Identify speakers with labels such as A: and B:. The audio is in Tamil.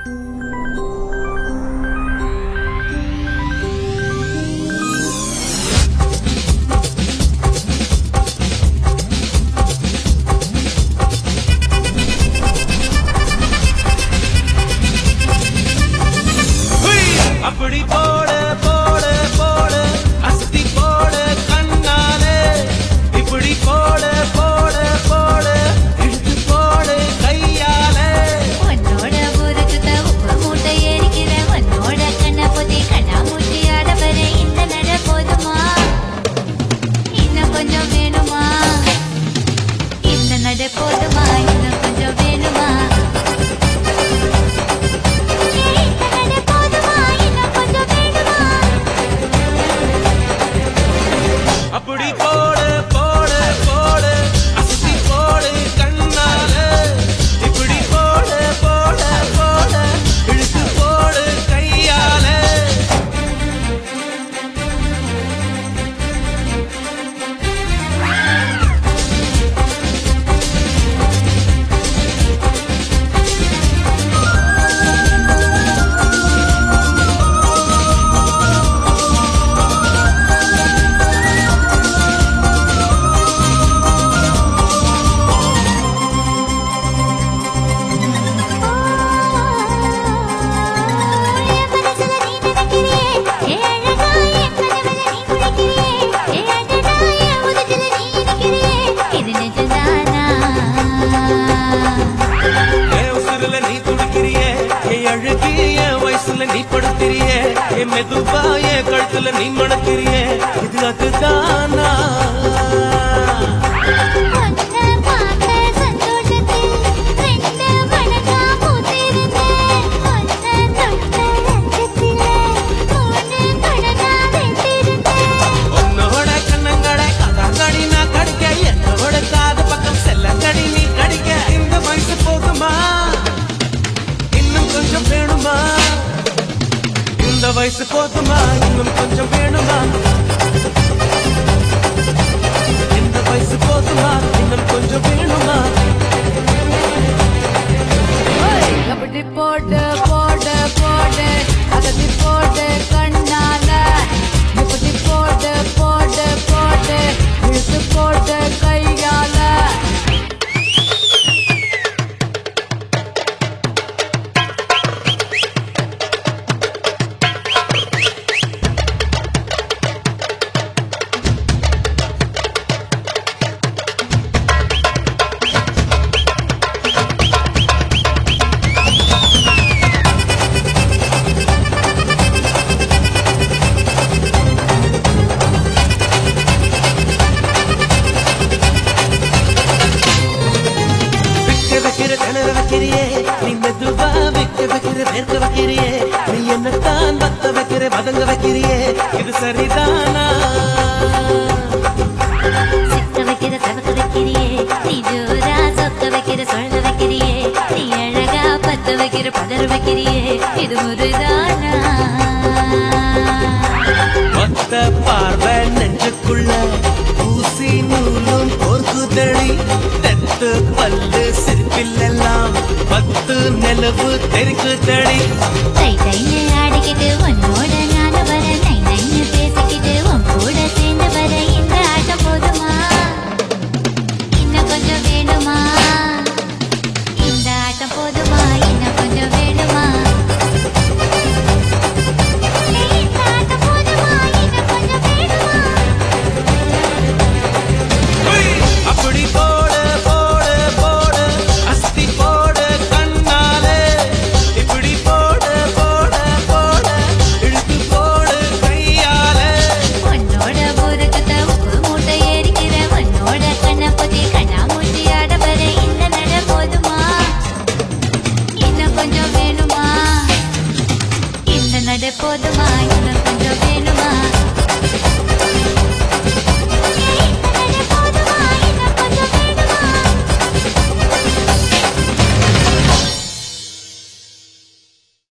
A: அப்படி போடு போடு போடு அஸ்தி போடு கண்ணாலே இப்படி போடு போடு போடு இழுத்து போடு கையாலே
B: உன்னோட ஊருக்கு உப்பு மூட்டை ஏறிக்கிற உன்னோட கண்ணை பொத்தி கண்ணா மூட்டி ஆட வர இந்த நட போதுமா இன்னும் கொஞ்சம் வேணுமா இந்த நட போதுமா இன்னும் கொஞ்சம் வேணுமா
A: அப்படி போடு போடு போடு அஸ்தி போடு கண்ணாலே இப்படி போடு போடு போடு இழுத்து போடு கையாலே நீ படுத்திரியே மெதுவா என் கழுத்துல நீ மணத்திரியே இது அதுதானா உன்னோட கண்ணங்கடை கதாங்கடி நான் கடிக்க என்னோட காது பக்கம் செல்லங்கடி நீ கடிக்க இந்த வயசு போதுமா இன்னும் கொஞ்சம் வேணுமா இந்த வயசு போதுமா இன்னும் கொஞ்சம் வேணுமா இந்த வயசு போதுமா இன்னும் கொஞ்சம் வேணுமா
B: அப்படி போடு போடு போடு அகதி போடு கண்ணால இப்படி போடு போடு போடு இழுத்து போடு கையால
A: நீ மெதுவா வைக்க வைக்கிற வேர்க்க வைக்கிறியே நீ என்னத்தான் பத்த வைக்கிற பதங்க வைக்கிறியே இது சரிதானா
B: சிக்க வைக்கிற தவக்க வைக்கிறியே நீ ஜோரா சொக்க வைக்கிற சொல்ல வைக்கிறியே நீ அழகா பத்த வைக்கிற பதற வைக்கிறியே இது முருதானா
A: ஒத்த பார்வை நெஞ்சுக்குள்ள ஊசி நூலும் கோர்க்குதடி தெத்து பல்லு சிரிப்பிலெல்லாம் பத்து நிலவு தெரிக்குதடி
B: தை தைன்னு ஆடிக்கிட்டு உன்னோட ஞான வர நை நைன்னு பேசிக்கிட்டு உன் கூட சேர்ந்து வர இந்த ஆட்டம் போதுமா இன்னும் கொஞ்சம் வேணுமா இந்த ஆட்டம் போதுமா இன்னும் கொஞ்சம் வேணுமா இந்த ஆட்டம் போதுமா இன்னும் கொஞ்சம் வேணுமா
A: அப்படி போடு போடு போடு அஸ்தி போடு கண்ணாலே இப்படி போடு போடு போடு இழுத்து போடு கையாலே
B: உன்னோட ஊருக்கு உப்பு மூட்டை ஏறிக்கிற உன்னோட கண்ணை பொத்தி கண்ணா மூட்டி ஆட வர இந்த நட போதுமா இன்னும் கொஞ்சம் வேணுமா இந்த நட போதுமா இன்னும் கொஞ்சம் வேணுமா